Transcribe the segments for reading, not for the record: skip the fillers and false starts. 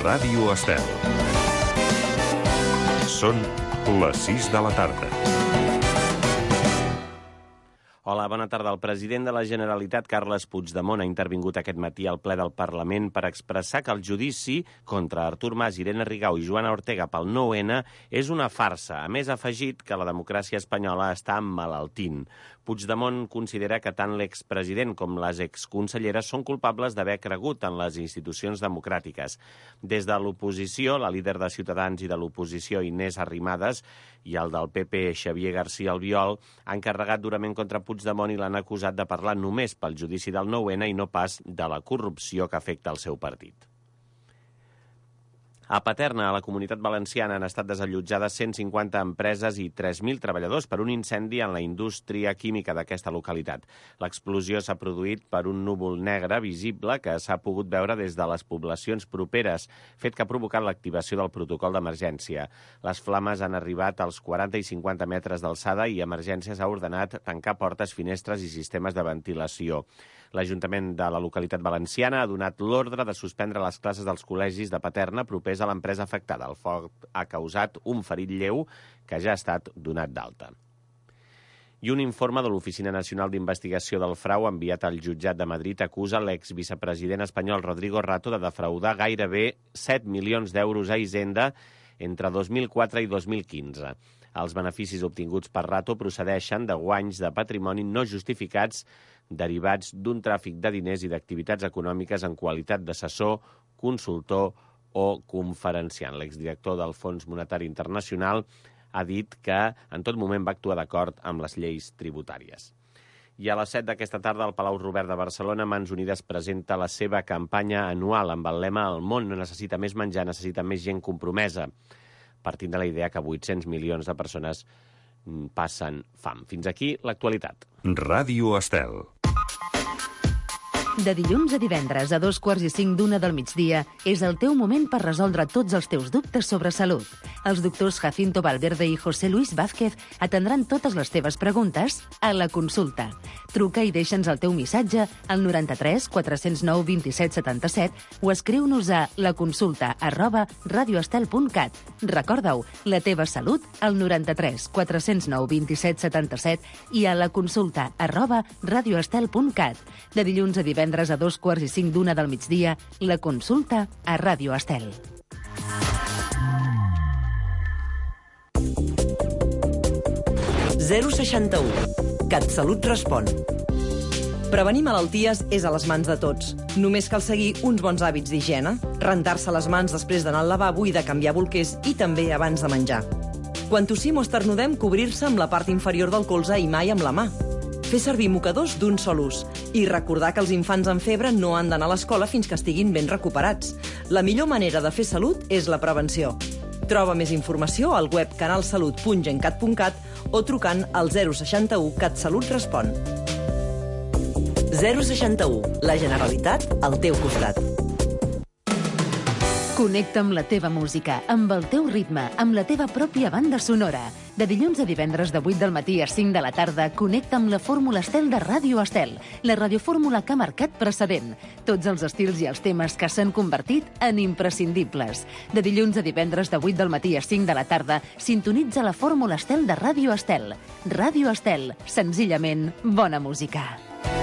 Ràdio Estel. Són les 6 de la tarda. Hola, bona tarda. El president de la Generalitat, Carles Puigdemont, ha intervingut aquest matí al ple del Parlament per expressar que el judici contra Artur Mas, Irene Rigau i Joana Ortega pel 9-N és una farsa. A més, ha afegit que la democràcia espanyola està emmalaltint. Puigdemont considera que tant l'expresident com les exconselleres són culpables d'haver cregut en les institucions democràtiques. Des de l'oposició, la líder de Ciutadans i de l'oposició, Inés Arrimadas, i el del PP, Xavier García Albiol, han carregat durament contra Puigdemont i l'han acusat de parlar només pel judici del 9-N i no pas de la corrupció que afecta el seu partit. A Paterna, a la Comunitat Valenciana, han estat desallotjades 150 empreses i 3.000 treballadors per un incendi en la indústria química d'aquesta localitat. L'explosió s'ha produït per un núvol negre visible que s'ha pogut veure des de les poblacions properes, fet que ha provocat l'activació del protocol d'emergència. Les flames han arribat als 40 i 50 metres d'alçada i Emergències ha ordenat tancar portes, finestres i sistemes de ventilació. L'Ajuntament de la localitat valenciana ha donat l'ordre de suspendre les classes dels col·legis de Paterna propers a l'empresa afectada. El foc ha causat un ferit lleu que ja ha estat donat d'alta. I un informe de l'Oficina Nacional d'Investigació del Frau enviat al jutjat de Madrid acusa l'exvicepresident espanyol Rodrigo Rato de defraudar gairebé 7 milions d'euros a Hisenda entre 2004 i 2015. Els beneficis obtinguts per Rato procedeixen de guanys de patrimoni no justificats derivats d'un tràfic de diners i d'activitats econòmiques en qualitat d'assessor, consultor o conferenciant. L'exdirector del Fons Monetari Internacional ha dit que en tot moment va actuar d'acord amb les lleis tributàries. I a les 7 d'aquesta tarda, al Palau Robert de Barcelona, Mans Unides presenta la seva campanya anual amb el lema «El món no necessita més menjar, necessita més gent compromesa», partint de la idea que 800 milions de persones passen fam. Fins aquí l'actualitat. Ràdio Estel. De dilluns a divendres a 2:45 del migdia és el teu moment per resoldre tots els teus dubtes sobre salut. Els doctors Jacinto Valverde i José Luis Vázquez atendran totes les teves preguntes a la consulta. Truca i deixa'ns el teu missatge al 93 409 27 77 o escriu-nos a laconsulta@radioestel.cat. Recorda-ho, la teva salut al 93 409 27 77 i a laconsulta@radioestel.cat. De dilluns a divendres a 2:45 del migdia, la consulta a Ràdio Estel. CatSalut respon. Prevenir malalties és a les mans de tots. Només cal seguir uns bons hàbits d'higiene, rentar-se les mans després d'anar al lavabo i de canviar bolquers i també abans de menjar. Quan tossim o esternudem, cobrir-se amb la part inferior del colze i mai amb la mà. Fer servir mocadors d'un sol ús i recordar que els infants amb febre no han d'anar a l'escola fins que estiguin ben recuperats. La millor manera de fer salut és la prevenció. Troba més informació al web canalsalut.gencat.cat o trucant al 061 CatSalut respon. 061, la Generalitat al teu costat. Connecta amb la teva música, amb el teu ritme, amb la teva pròpia banda sonora. De dilluns a divendres de 8 del matí a 5 de la tarda, connecta amb la Fórmula Estel de Ràdio Estel, la radiofórmula que ha marcat precedent. Tots els estils i els temes que s'han convertit en imprescindibles. De dilluns a divendres de 8 del matí a 5 de la tarda, sintonitza la Fórmula Estel de Ràdio Estel. Ràdio Estel, senzillament bona música.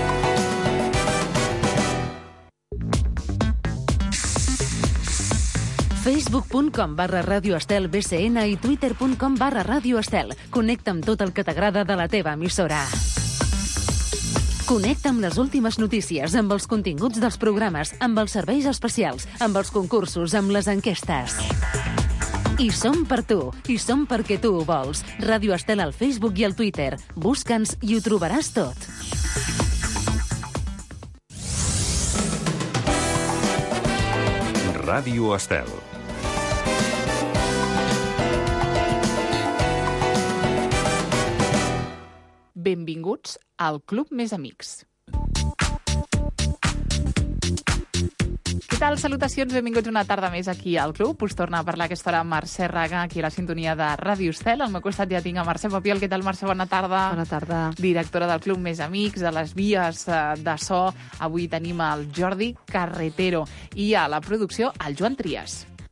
facebook.com/radioestelbcn i twitter.com/radioestel. Connecta amb tot el que t'agrada de la teva emissora. Connecta amb les últimes notícies, amb els continguts dels programes, amb els serveis especials, amb els concursos, amb les enquestes. I som per tu, i som perquè tu ho vols. Ràdio Estel al Facebook i al Twitter. Busca'ns i ho trobaràs tot. Ràdio Estel. Benvinguts al Club Més Amics. Què tal? Salutacions, benvinguts una tarda més aquí al Club. Us torna a parlar aquesta hora Mercè Raga, aquí a la sintonia de Ràdio Estel. Al meu costat ja tinc a Mercè Papiol. Què tal, Mercè? Bona tarda. Bona tarda. Directora del Club Més Amics, de les vies de so. Avui tenim el Jordi Carretero i a la producció el Joan Trias.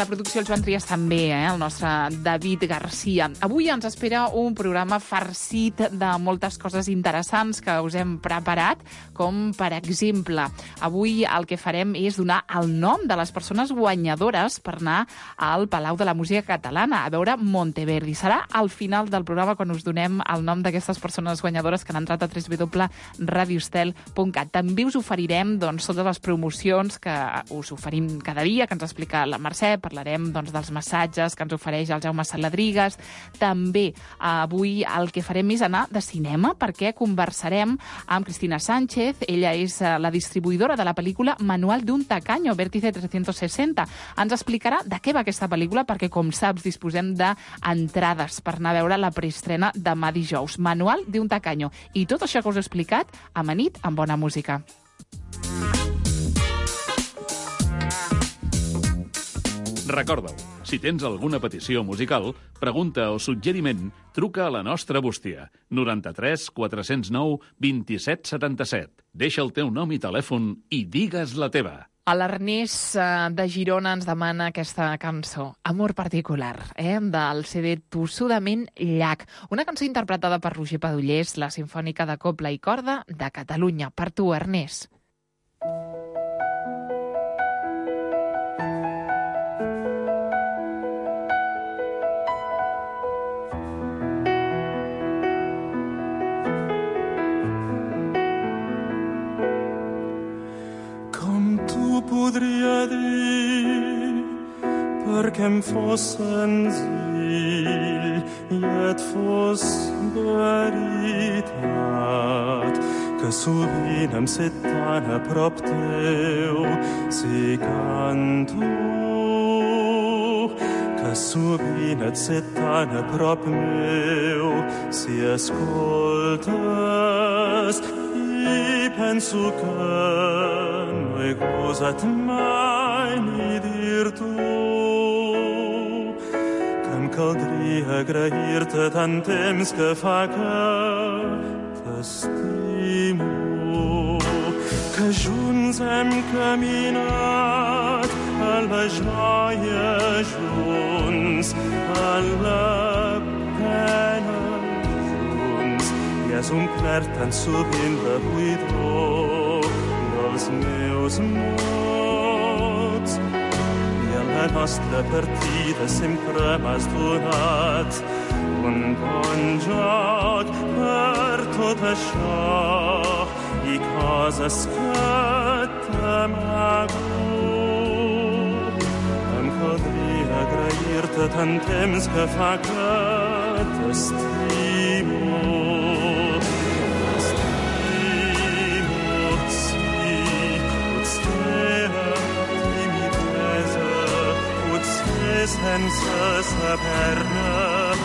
la producció el Joan Trias també, el nostre David Garcia. Avui ens espera un programa farcit de moltes coses interessants que us hem preparat, com per exemple, avui el que farem és donar el nom de les persones guanyadores per anar al Palau de la Música Catalana, a veure Monteverdi. Serà al final del programa quan us donem el nom d'aquestes persones guanyadores que han entrat a www.radiostel.cat. També us oferirem totes les promocions que us oferim cada dia, que ens explica la Mercè. Parlarem dels massatges que ens ofereix el Jaume Saladrigas. També avui el que farem és anar de cinema, perquè conversarem amb Cristina Sánchez. Ella és la distribuïdora de la pel·lícula Manual d'un tacaño, Vértice 360. Ens explicarà de què va aquesta pel·lícula, perquè, com saps, disposem d'entrades per anar a veure la preestrena demà dijous. Manual d'un tacaño. I tot això que us he explicat, amanit amb bona música. Recorda-ho, si tens alguna petició musical, pregunta o suggeriment, truca a la nostra bústia, 93 409 27 77. Deixa el teu nom i telèfon i digues la teva. L'Ernest de Girona ens demana aquesta cançó, Amor particular, del CD Tossudament Llac. Una cançó interpretada per Roger Padullés, la Simfònica de Cobla i Corda de Catalunya. Per tu, Ernest. Podria dir perquè em fos senzill i et fos veritat que sovint em sé tan a prop teu si canto, que sovint et sé tan a prop meu si escoltes, i penso que no he gosat mai ni dir-t'ho que em caldria agrair-te tant temps que fa que t'estimo, que junts hem caminat a la joia junts, a la pena junts, i has omplert tan sovint la buidor dels meus mots, i a la nostra partida sempre m'has donat un bon joc. Per tot això i coses que t'amago, em caldria agrair-te tant temps que fa que t'estimo. Sense saber-ne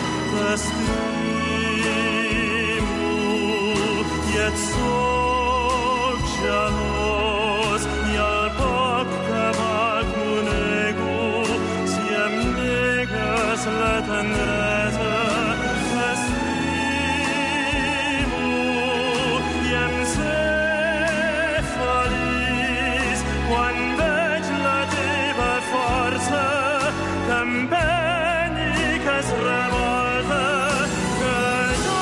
t'estimo i et soc gelós, i el poc que m'aconego si em negues la tendresa. T'estimo i em sé feliç quan veig la teva força que empeny i que es revolta, que jo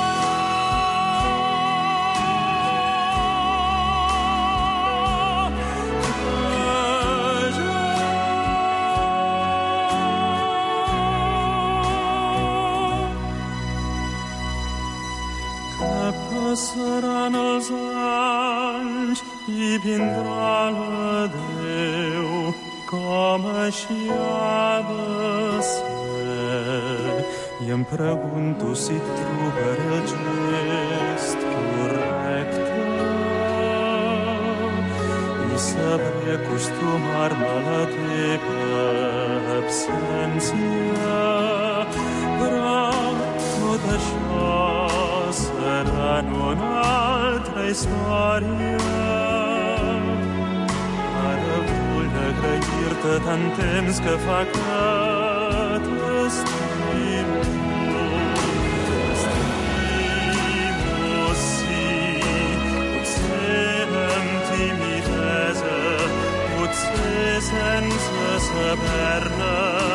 que passaran els anys i vindrà l'adeu, com així ha de ser, i em pregunto si trobaré el gest correcte i sabré acostumar-me a la teva absència, però tot això serà en una altra història. Agrair-te tant temps que fa que t'estimo. T'estimo, sí, potser amb timidesa, potser sense saber-ne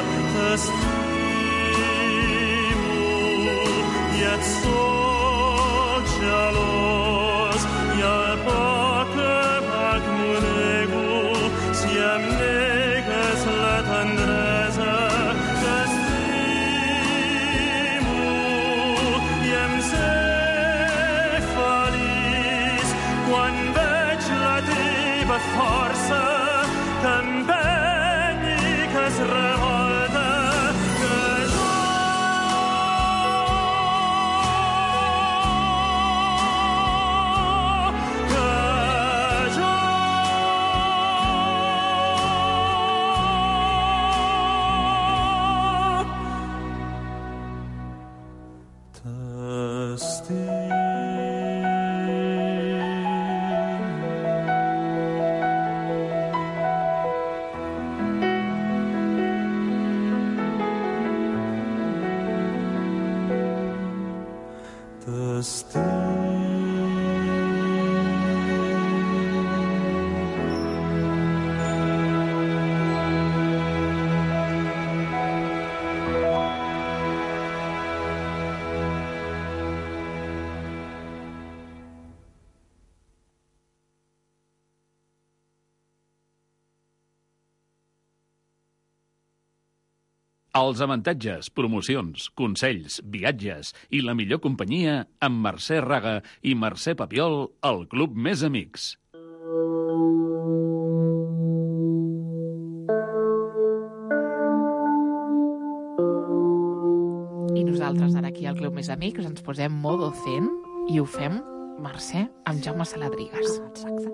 t'estimo i et soc gelós i a poc m'ho nego si em negues la tendresa que estimo i em sé feliç quan veig la teva força que empeny i que es revolta, que jo Els avantatges, promocions, consells, viatges i la millor companyia amb Mercè Raga i Mercè Papiol al Club Més Amics. I nosaltres ara aquí al Club Més Amics ens posem modo zen i ho fem, Mercè, amb Jaume Saladrigas. Exacte.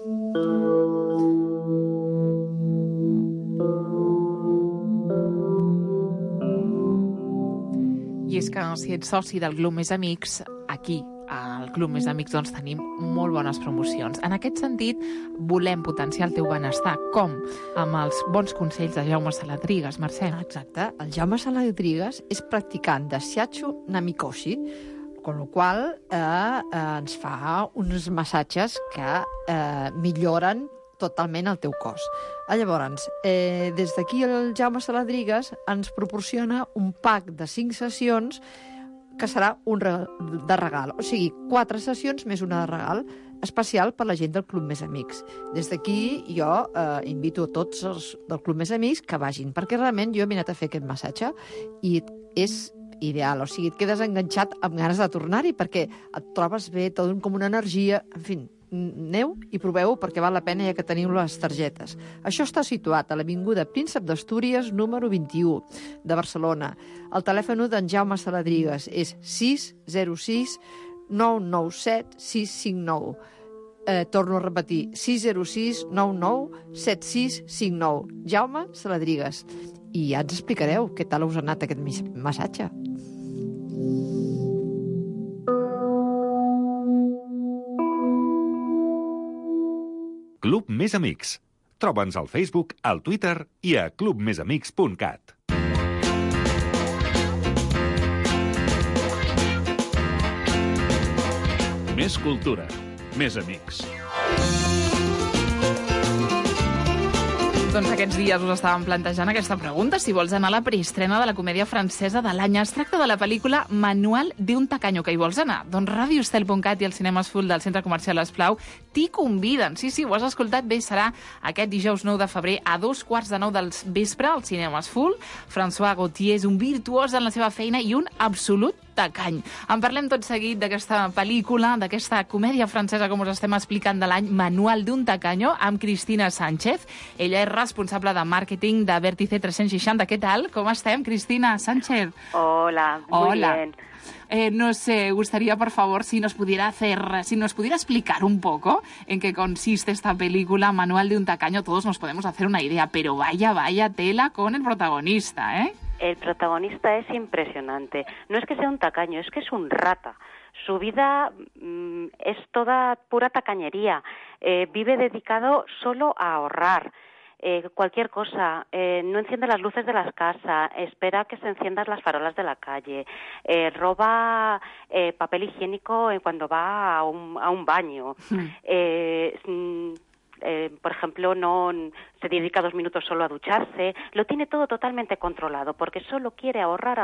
I és que si ets soci del Club Més Amics, aquí, al Club Més Amics, doncs tenim molt bones promocions. En aquest sentit, volem potenciar el teu benestar. Com? Amb els bons consells de Jaume Saladrigas, Mercè. Exacte. El Jaume Saladrigas és practicant de Shiatsu Namikoshi, con lo qual ens fa uns massatges que milloren totalment el teu cos. Llavors, des d'aquí el Jaume Saladrigas ens proporciona un pack de 5 sessions que serà un de regal. O sigui, 4 sessions més una de regal, especial per la gent del Club Més Amics. Des d'aquí jo invito a tots els del Club Més Amics que vagin, perquè realment jo he anat a fer aquest massatge i és ideal, o sigui, et quedes enganxat amb ganes de tornar-hi perquè et trobes bé, tot com una energia, en fi, aneu i proveu perquè val la pena ja que teniu les targetes. Això està situat a l'Avinguda Príncep d'Astúries, número 21, de Barcelona. El telèfon d'en Jaume Saladrigas és 606 997 659. Torno a repetir, 606 99 7659. Jaume Saladrigas. I ja ens explicareu què tal us ha anat aquest massatge. Club Més Amics. Troba'ns al Facebook, al Twitter i a clubmesamics.cat. Més cultura, més amics. Doncs aquests dies us estàvem plantejant aquesta pregunta, si vols anar a la preestrena de la comèdia francesa de l'any. Es tracta de la pel·lícula Manual de un tacaño. Que hi vols anar? Doncs radioestel.cat i el Cinemes Full del Centre Comercial Esplau t'hi conviden. Sí, ho has escoltat bé, serà aquest dijous 9 de febrer a 2:15 del vespre al Cinemes Full. François Gauthier és un virtuós en la seva feina i un absolut tacany. En parlem tot seguit d'aquesta pel·lícula, d'aquesta comèdia francesa, com us estem explicant, de l'any Manual d'un tacaño, amb Cristina Sánchez. Ella és responsable de màrqueting de Vértice 360. ¿Qué tal? ¿Cómo estem, Cristina Sánchez? Hola, muy bien. No sé, gustaría, por favor, si nos pudiera explicar un poco en qué consiste esta película, Manual de un tacaño. Todos nos podemos hacer una idea, pero vaya tela con el protagonista, ¿eh? El protagonista es impresionante. No es que sea un tacaño, es que es un rata. Su vida es toda pura tacañería. Vive dedicado solo a ahorrar. Cualquier cosa, no enciende las luces de las casas, espera que se enciendan las farolas de la calle, roba papel higiénico cuando va a un baño, por ejemplo, no se dedica 2 minutos solo a ducharse, lo tiene todo totalmente controlado porque solo quiere ahorrar.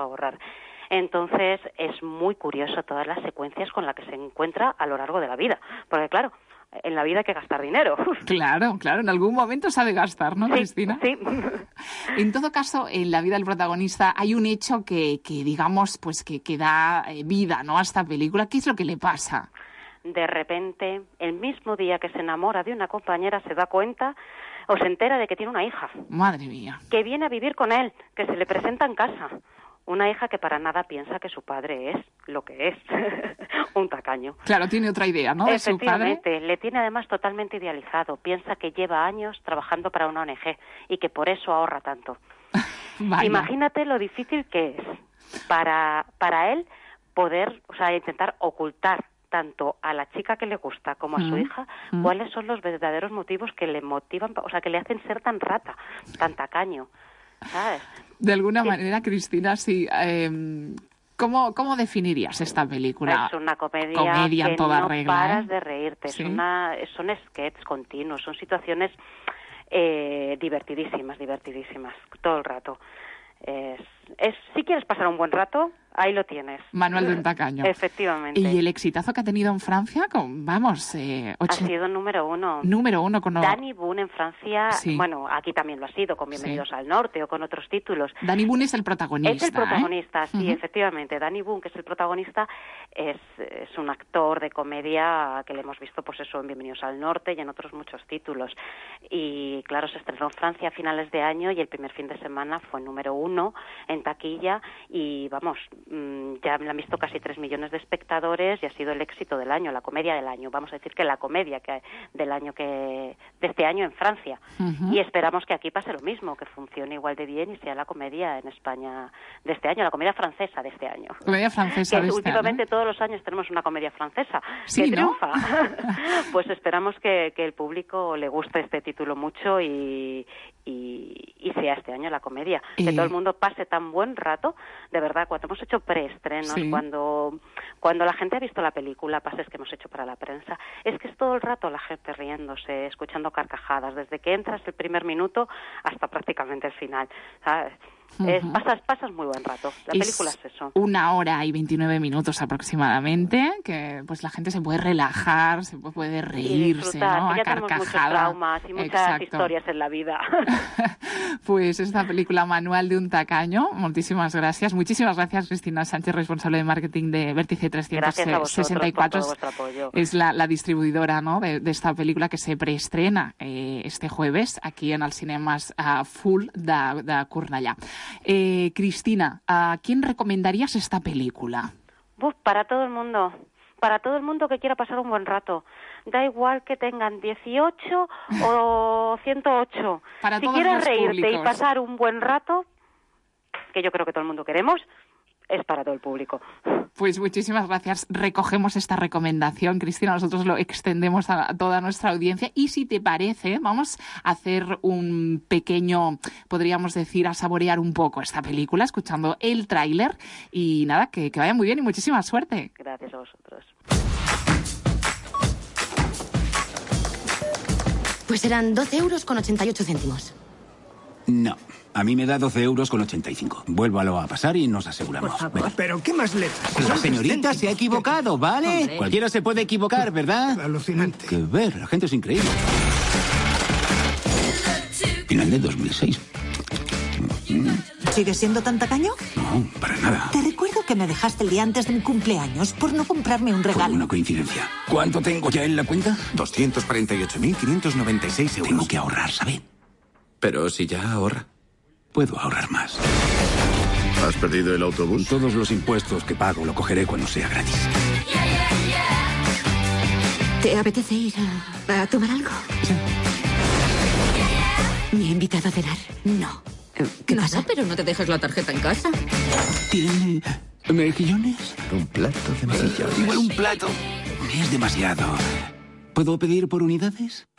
Entonces es muy curioso todas las secuencias con las que se encuentra a lo largo de la vida, porque claro, en la vida hay que gastar dinero. Claro, en algún momento sabe gastar, ¿no, Cristina? Sí. En todo caso, en la vida del protagonista hay un hecho que digamos, pues que da vida, ¿no?, a esta película. ¿Qué es lo que le pasa? De repente, el mismo día que se enamora de una compañera, se da cuenta o se entera de que tiene una hija. Madre mía. Que viene a vivir con él, que se le presenta en casa. Una hija que para nada piensa que su padre es lo que es, un tacaño. Claro, tiene otra idea, ¿no?, de su padre. Efectivamente, le tiene además totalmente idealizado. Piensa que lleva años trabajando para una ONG y que por eso ahorra tanto. Vaya. Imagínate lo difícil que es para él poder, o sea, intentar ocultar tanto a la chica que le gusta como a su hija cuáles son los verdaderos motivos que le motivan, o sea, que le hacen ser tan rata, tan tacaño, ¿sabes? De alguna manera, Cristina, sí. ¿Cómo definirías esta película? Es una comedia en que toda no regla, paras de reírte. ¿Sí? Son sketches continuos, son situaciones divertidísimas, todo el rato. Si quieres pasar un buen rato, ahí lo tienes. Manual de un tacaño. Efectivamente. Y el exitazo que ha tenido en Francia, ha sido número 1. Número 1 con... Danny Boone en Francia, sí. Bueno, aquí también lo ha sido, con Bienvenidos al Norte o con otros títulos. Danny Boone es el protagonista. Es el protagonista, sí, efectivamente. Danny Boone, que es el protagonista, es un actor de comedia que le hemos visto, pues eso, en Bienvenidos al Norte y en otros muchos títulos. Y claro, se estrenó en Francia a finales de año y el primer fin de semana fue número 1 en taquilla y vamos, ya la han visto casi 3 millones de espectadores y ha sido el éxito del año, la comedia del año. Vamos a decir que la comedia de este año en Francia. Y esperamos que aquí pase lo mismo, que funcione igual de bien y sea la comedia en España de este año, la comedia francesa de este año. Comedia francesa que de este últimamente año. Todos los años tenemos una comedia francesa sí, que ¿no? triunfa. Pues esperamos que el público le guste este título mucho y sea este año la comedia. Que todo el mundo pase tan buen rato, de verdad, cuando hemos hecho preestrenos, cuando la gente ha visto la película, pases que hemos hecho para la prensa, es que es todo el rato la gente riéndose, escuchando carcajadas, desde que entras el primer minuto hasta prácticamente el final, ¿sabes? Pasas muy buen rato. La película es eso. 1 hora y 29 minutos aproximadamente, que pues la gente se puede relajar, se puede reírse, ¿no? Ya tenemos muchos traumas y muchas historias en la vida. Pues esta película Manual de un tacaño, muchísimas gracias. Muchísimas gracias, Cristina Sánchez, responsable de marketing de Vértice 364. Por vuestro apoyo. Es la distribuidora, ¿no?, de esta película que se preestrena este jueves aquí en els cinemes Full de Cornellà. Cristina, ¿a quién recomendarías esta película? Para todo el mundo que quiera pasar un buen rato. Da igual que tengan 18 o 108. Para si todos quieres los reírte públicos. y pasar un buen rato, que yo creo que todo el mundo queremos, es para todo el público. Pues muchísimas gracias. Recogemos esta recomendación, Cristina. Nosotros lo extendemos a toda nuestra audiencia. Y si te parece, vamos a hacer un pequeño, podríamos decir, a saborear un poco esta película, escuchando el tráiler. Y nada, que vaya muy bien y muchísima suerte. Gracias a vosotros. Pues serán 12,88 euros. No, a mí me da 12,85 euros. Vuélvalo a pasar y nos aseguramos. Por favor. Venga. ¿Pero qué más le da? La señorita se ha equivocado, ¿vale? Hombre. Cualquiera se puede equivocar, ¿verdad? Alucinante. Que ver, la gente es increíble. Final de 2006. ¿Sigues siendo tan tacaño? No, para nada. Te recuerdo que me dejaste el día antes de mi cumpleaños por no comprarme un Fue regalo. una coincidencia. ¿Cuánto tengo ya en la cuenta? 248.596 euros. Tengo que ahorrar, ¿sabe? Pero si ya ahorra. Puedo ahorrar más. ¿Has perdido el autobús? Todos los impuestos que pago lo cogeré cuando sea gratis. ¿Te apetece ir a tomar algo? Sí. Me ha invitado a cenar. No. ¿Qué pasa? Pero no te dejas la tarjeta en casa. ¿Tienen mejillones? Un plato de mejillones. Igual un plato. Es demasiado. ¿Puedo pedir por unidades?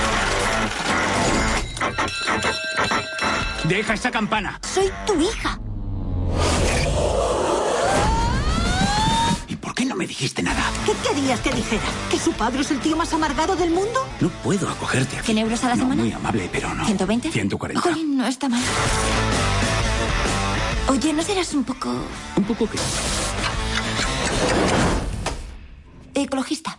¡Deja esa campana! Soy tu hija. ¿Y por qué no me dijiste nada? ¿Qué querías que dijera? ¿Que su padre es el tío más amargado del mundo? No puedo acogerte aquí. 100 euros a la semana. Muy amable, pero no. ¿120? 140. Jolín, no está mal. Oye, ¿no serás un poco... ¿Un poco qué? ecologista?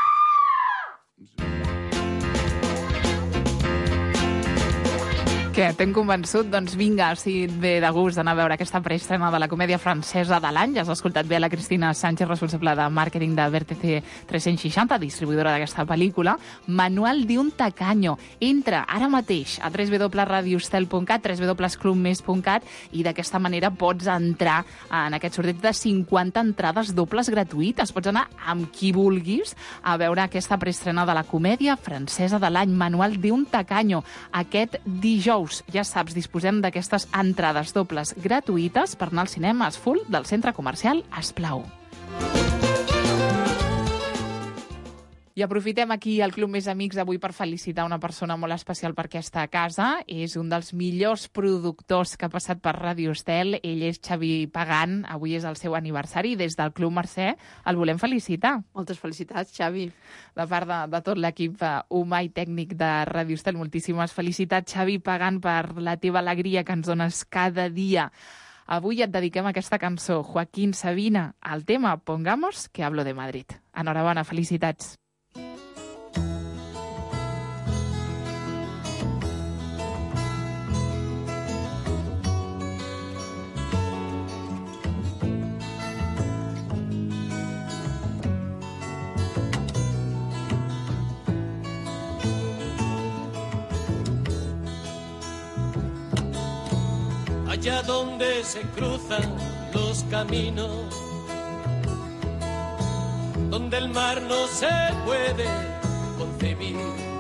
Què, t'hem convençut? Doncs vinga, si et ve de gust d'anar a veure aquesta preestrena de la comèdia francesa de l'any. Ja has escoltat bé a la Cristina Sánchez, responsable de màrqueting de VRTC 360, distribuïdora d'aquesta pel·lícula. Manual d'un tacaño. Entra ara mateix a www.radiostel.cat, www.clubmes.cat i d'aquesta manera pots entrar en aquest sorteig de 50 entrades dobles gratuïtes. Pots anar amb qui vulguis a veure aquesta preestrena de la comèdia francesa de l'any, Manual d'un tacaño. Aquest dijous, ja saps, disposem d'aquestes entrades dobles gratuïtes per anar al cinema Full del centre comercial Esplau. I aprofitem aquí al Club Més Amics avui per felicitar una persona molt especial per aquesta casa. És un dels millors productors que ha passat per Ràdio Estel. Ell és Xavi Pagan. Avui és el seu aniversari. Des del Club Mercè el volem felicitar. Moltes felicitats, Xavi. De part de tot l'equip humà i tècnic de Ràdio Estel, moltíssimes felicitats, Xavi Pagan, per la teva alegria que ens dones cada dia. Avui et dediquem aquesta cançó, Joaquín Sabina, al tema Pongamos que hablo de Madrid. Enhorabona, felicitats. Allá donde se cruzan los caminos, donde el mar no se puede concebir,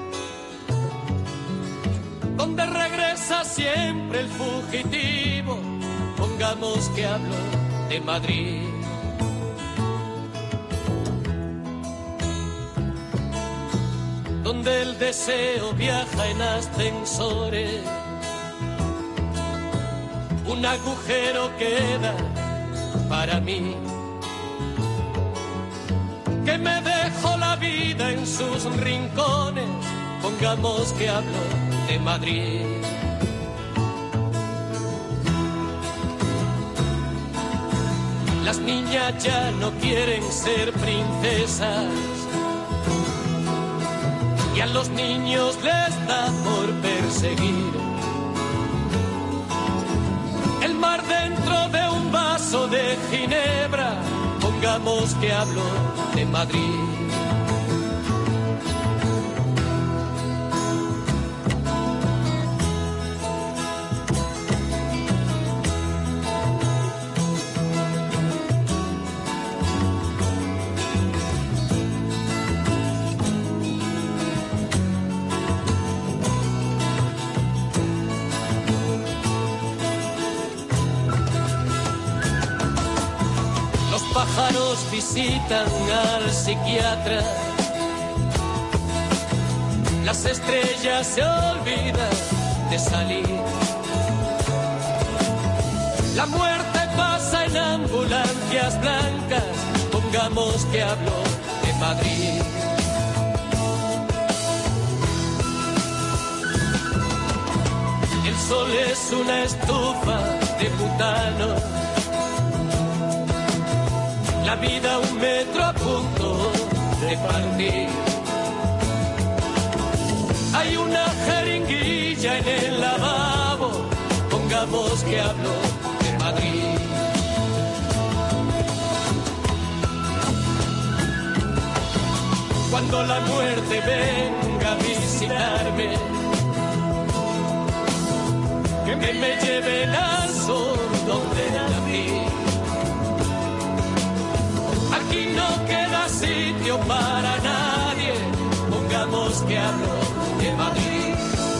donde regresa siempre el fugitivo, pongamos que hablo de Madrid. Donde el deseo viaja en ascensores, un agujero queda para mí, que me dejo la vida en sus rincones, pongamos que hablo de Madrid. Las niñas ya no quieren ser princesas y a los niños les da por perseguir el mar dentro de un vaso de ginebra, pongamos que hablo de Madrid. Pájaros visitan al psiquiatra, las estrellas se olvidan de salir, la muerte pasa en ambulancias blancas, pongamos que hablo de Madrid. El sol es una estufa de butano, la vida un metro a punto de partir. Hay una jeringuilla en el lavabo, pongamos que hablo de Madrid. Cuando la muerte venga a visitarme, que me lleven al sol donde nací. Aquí no queda sitio para nadie, pongamos que hablo de Madrid,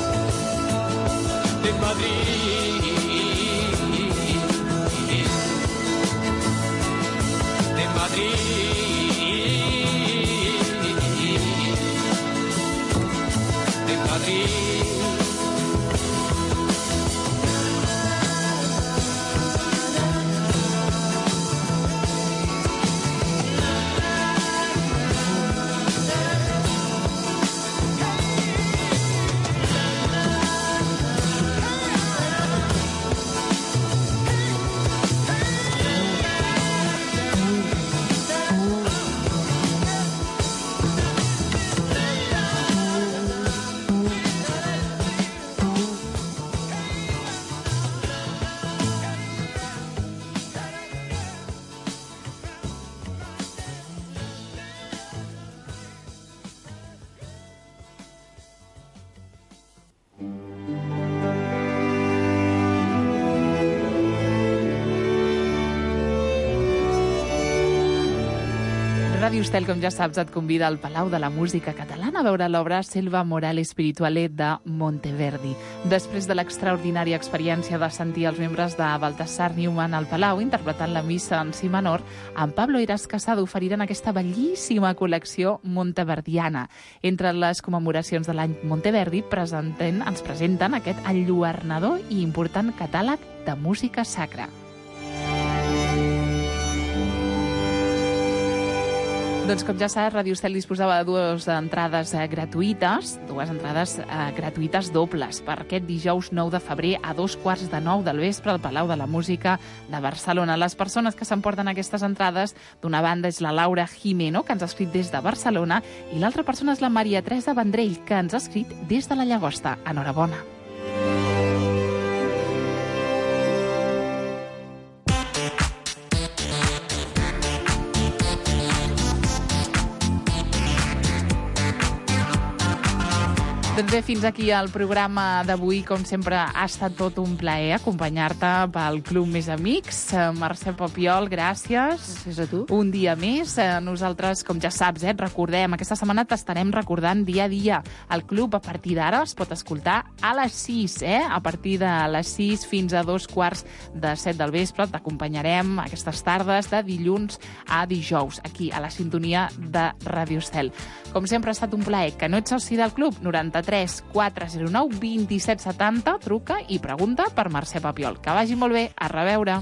de Madrid, de Madrid, de Madrid. Ràdio Estel, com ja saps, et convida al Palau de la Música Catalana a veure l'obra Selva Moral Espirituale de Monteverdi. Després de l'extraordinària experiència de sentir els membres de Baltasar Newman al Palau interpretant la missa en si menor, en Pablo Eras Casado oferiran aquesta bellíssima col·lecció monteverdiana. Entre les commemoracions de l'any Monteverdi ens presenten aquest enlluernador i important catàleg de música sacra. Doncs com ja saps, Ràdio Estel disposava de dues entrades gratuïtes dobles per aquest dijous 9 de febrer a 8:15 del vespre al Palau de la Música de Barcelona. Les persones que s'emporten aquestes entrades, d'una banda és la Laura Jimeno, que ens ha escrit des de Barcelona, i l'altra persona és la Maria Teresa Vendrell, que ens ha escrit des de la Llagosta. Enhorabona. Doncs bé, fins aquí el programa d'avui. Com sempre, ha estat tot un plaer acompanyar-te pel Club Més Amics. Mercè Papiol, gràcies. Gràcies a tu. Un dia més. Nosaltres, com ja saps, recordem, aquesta setmana t'estarem recordant dia a dia. El club, a partir d'ara, es pot escoltar a les 6, A partir de les 6 fins a 6:45 del vespre. T'acompanyarem aquestes tardes de dilluns a dijous, aquí, a la sintonia de Ràdio Estel. Com sempre, ha estat un plaer. Que no ets soci del club? 93 409 27 70. Truca i pregunta per Mercè Papiol. Que vagi molt bé. A reveure.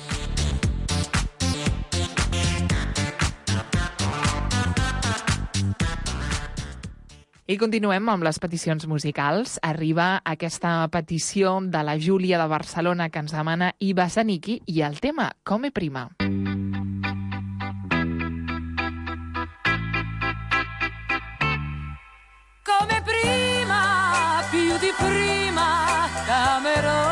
I continuem amb les peticions musicals. Arriba aquesta petició de la Júlia de Barcelona que ens demana Iva Zanicki i el tema Come Prima. Come prima, più di prima t'amerò.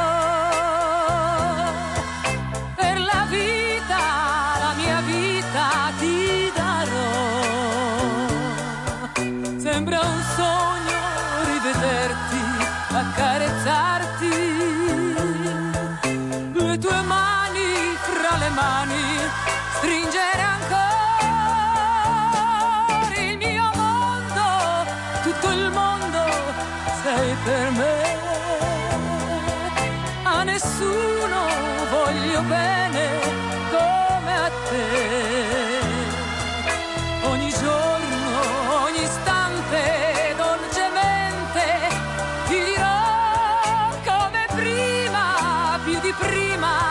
Per la vita, la mia vita ti darò. Sembra un sogno rivederti, accarezzarti. Le tue mani fra le mani, stringere ancora. Sei per me, a nessuno voglio bene come a te. Ogni giorno, ogni istante, dolcemente ti dirò come prima, più di prima